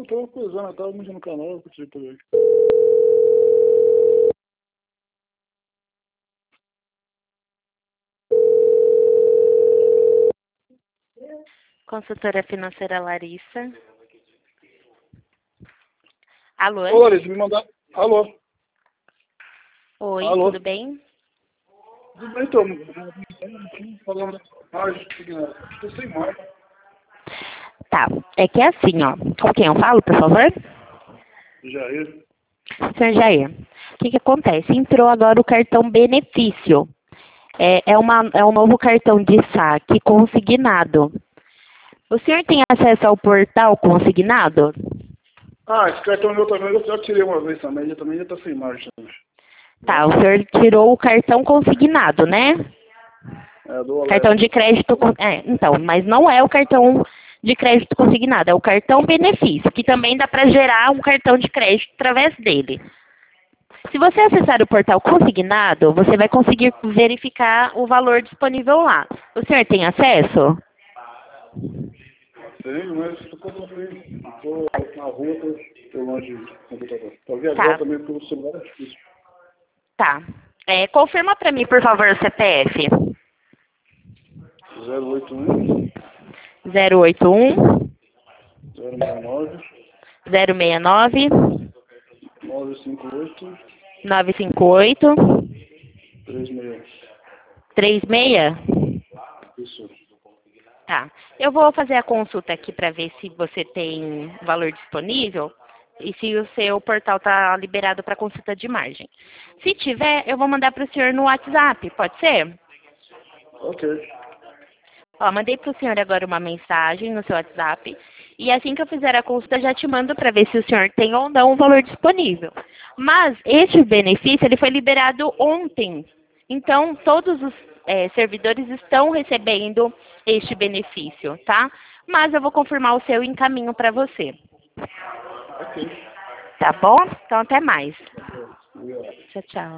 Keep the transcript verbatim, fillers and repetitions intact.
eu tô coisando, eu tava mexendo no canal, eu tive por aí. Consultora financeira Larissa. Alô? Ô, Larissa, me mandar... Alô? Oi, Alô? tudo bem? Tudo bem, então? Falando margem, estou sem margem. Tá, é que é assim, ó. Com quem eu falo, por favor? Jair. Senhor Jair, o que que acontece? Entrou agora o cartão benefício. É, é, uma, é um novo cartão de saque consignado. O senhor tem acesso ao portal consignado? Ah, esse cartão meu também, eu já tirei uma vez também, já também já tá sem margem. Tá, o senhor tirou o cartão consignado, né? É, do Alerj. Cartão de crédito... con- É, então, mas não é o cartão de crédito consignado, é o cartão benefício, que também dá para gerar um cartão de crédito através dele. Se você acessar o portal consignado, você vai conseguir verificar o valor disponível lá. O senhor tem acesso? Tenho, mas tô comprando, tô na rua, tô, tô longe do computador. Pra ver agora Tá, também, porque o celular é difícil. tá. É, confirma para mim, por favor, o C P F. zero oito um, zero oito um, zero seis nove, zero seis nove, nove cinco oito, nove cinco oito, três seis. três seis. Isso. Tá. Eu vou fazer a consulta aqui para ver se você tem valor disponível e se o seu portal está liberado para consulta de margem. Se tiver, eu vou mandar para o senhor no WhatsApp, pode ser? Ok. Ó, mandei para o senhor agora uma mensagem no seu WhatsApp e assim que eu fizer a consulta já te mando para ver se o senhor tem ou não o valor disponível. Mas este benefício ele foi liberado ontem, então todos os eh, servidores estão recebendo este benefício, tá? Mas eu vou confirmar o seu encaminho para você. Ok. Tá bom? Então até mais. Obrigado. Tchau, tchau.